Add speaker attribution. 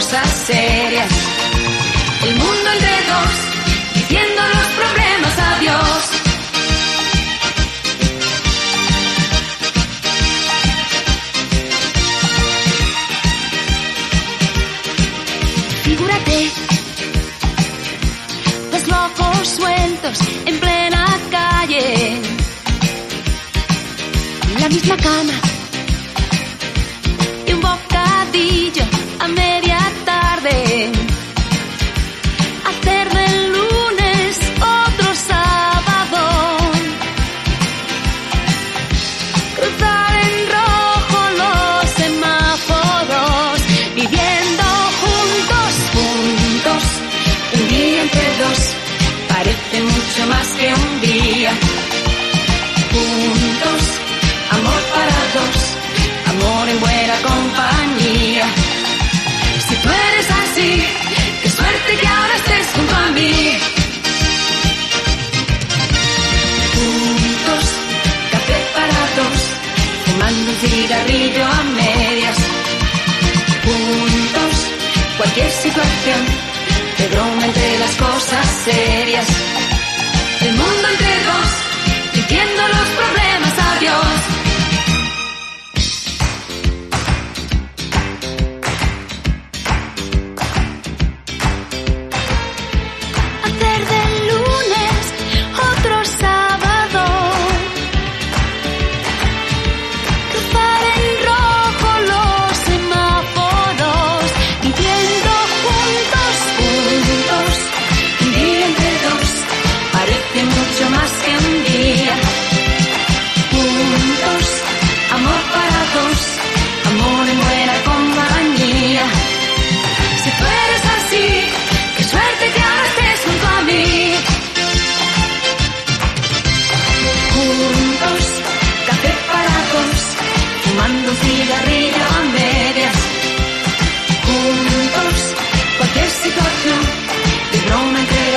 Speaker 1: cosas serias. El mundo entre dos, diciendo los problemas adiós. Figúrate, dos locos sueltos en plena calle, en la misma cama, y un bocadillo a media tarde. Hacer del lunes otro sábado, cruzar en rojo los semáforos, viviendo juntos, un día entre dos, parece mucho más que un día. Juntos, amor para dos, amor en buena compañía. Si tú eres así, qué suerte que ahora estés junto a mí. Juntos, café para dos, fumando un cigarrillo a medias. Juntos, cualquier situación, de broma entre las cosas serias. El mundo entre dos, diciendo los problemas adiós. Hacer del lunes otro sábado, cruzar en rojo los semáforos, viviendo juntos, un día entre dos, parece mucho más que un día. Juntos, amor para dos, amor en buena compañía. Si tú eres así, qué suerte que ahora estés junto a mí. Juntos, café para dos, fumando un cigarrillo a medias. Juntos, cualquier situación, de broma entre